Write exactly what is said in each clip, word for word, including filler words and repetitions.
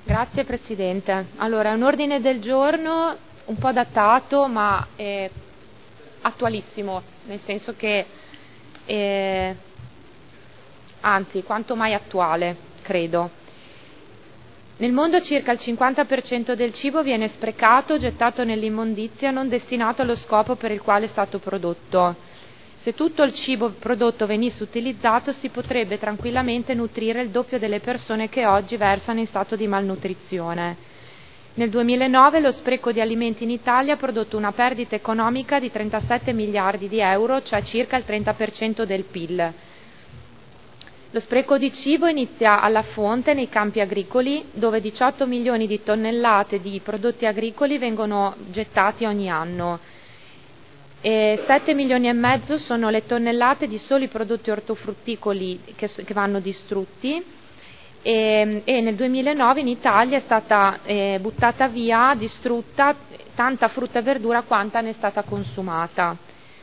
Grazie Presidente. Allora, è un ordine del giorno un po' datato ma eh, attualissimo, nel senso che eh, anzi, quanto mai attuale, credo. Nel mondo circa il cinquanta per cento del cibo viene sprecato, gettato nell'immondizia, non destinato allo scopo per il quale è stato prodotto. Se tutto il cibo prodotto venisse utilizzato, si potrebbe tranquillamente nutrire il doppio delle persone che oggi versano in stato di malnutrizione. Nel duemilanove lo spreco di alimenti in Italia ha prodotto una perdita economica di trentasette miliardi di euro, cioè circa il trenta per cento del P I L. Lo spreco di cibo inizia alla fonte nei campi agricoli, dove diciotto milioni di tonnellate di prodotti agricoli vengono gettati ogni anno. E sette milioni e mezzo sono le tonnellate di soli prodotti ortofrutticoli che, che vanno distrutti e, e nel duemilanove in Italia è stata eh, buttata via, distrutta tanta frutta e verdura quanta ne è stata consumata.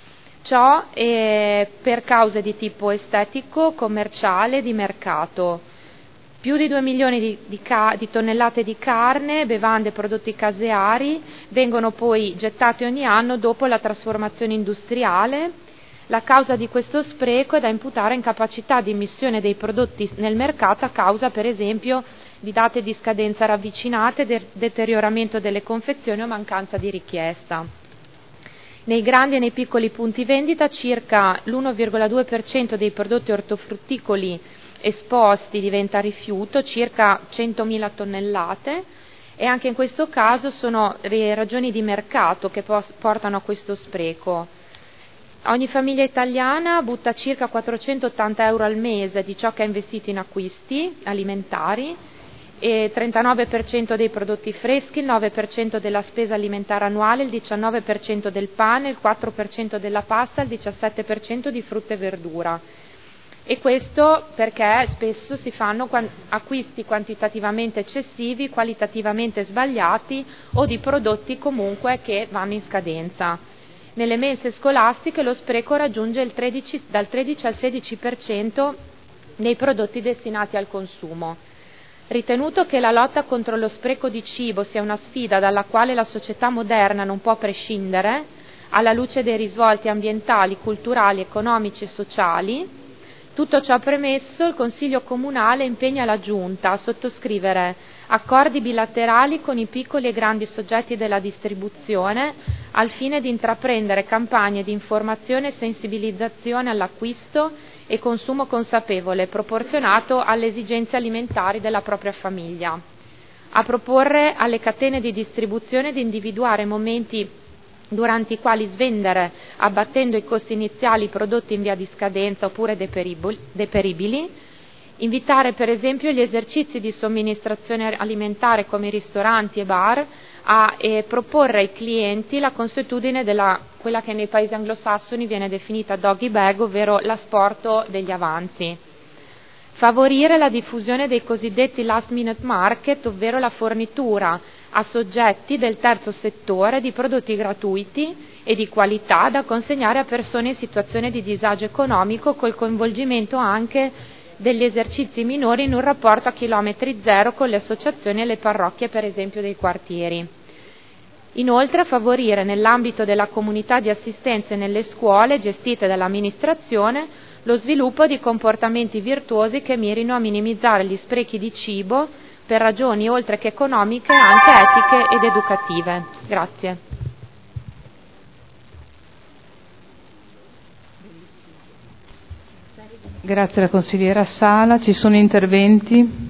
Ciò eh, per cause di tipo estetico, commerciale, di mercato. Più di due milioni di, di, ca- di tonnellate di carne, bevande e prodotti caseari vengono poi gettati ogni anno dopo la trasformazione industriale. La causa di questo spreco è da imputare a incapacità di immissione dei prodotti nel mercato a causa, per esempio, di date di scadenza ravvicinate, de- deterioramento delle confezioni o mancanza di richiesta. Nei grandi e nei piccoli punti vendita circa l'uno virgola due per cento dei prodotti ortofrutticoli esposti diventa rifiuto, circa centomila tonnellate, e anche in questo caso sono le ragioni di mercato che pos- portano a questo spreco. Ogni famiglia italiana butta circa quattrocentottanta euro al mese di ciò che ha investito in acquisti alimentari, e trentanove per cento dei prodotti freschi, il nove per cento della spesa alimentare annuale, il diciannove per cento del pane, il quattro per cento della pasta, il diciassette per cento di frutta e verdura. E questo perché spesso si fanno acquisti quantitativamente eccessivi, qualitativamente sbagliati o di prodotti comunque che vanno in scadenza. Nelle mense scolastiche lo spreco raggiunge il tredici, dal tredici al sedici per cento dei prodotti destinati al consumo. Ritenuto che la lotta contro lo spreco di cibo sia una sfida dalla quale la società moderna non può prescindere, alla luce dei risvolti ambientali, culturali, economici e sociali, tutto ciò premesso, il Consiglio Comunale impegna la Giunta a sottoscrivere accordi bilaterali con i piccoli e grandi soggetti della distribuzione al fine di intraprendere campagne di informazione e sensibilizzazione all'acquisto e consumo consapevole, proporzionato alle esigenze alimentari della propria famiglia. A proporre alle catene di distribuzione di individuare momenti durante i quali svendere, abbattendo i costi iniziali, prodotti in via di scadenza oppure deperibili, invitare per esempio gli esercizi di somministrazione alimentare come i ristoranti e bar a eh, proporre ai clienti la consuetudine della quella che nei paesi anglosassoni viene definita doggy bag, ovvero l'asporto degli avanzi. Favorire la diffusione dei cosiddetti last minute market, ovvero la fornitura a soggetti del terzo settore di prodotti gratuiti e di qualità da consegnare a persone in situazione di disagio economico, col coinvolgimento anche degli esercizi minori in un rapporto a chilometri zero con le associazioni e le parrocchie, per esempio, dei quartieri. Inoltre, favorire nell'ambito della comunità di assistenza e nelle scuole gestite dall'amministrazione lo sviluppo di comportamenti virtuosi che mirino a minimizzare gli sprechi di cibo per ragioni oltre che economiche anche etiche ed educative. Grazie. Grazie alla consigliera Sala. Ci sono interventi?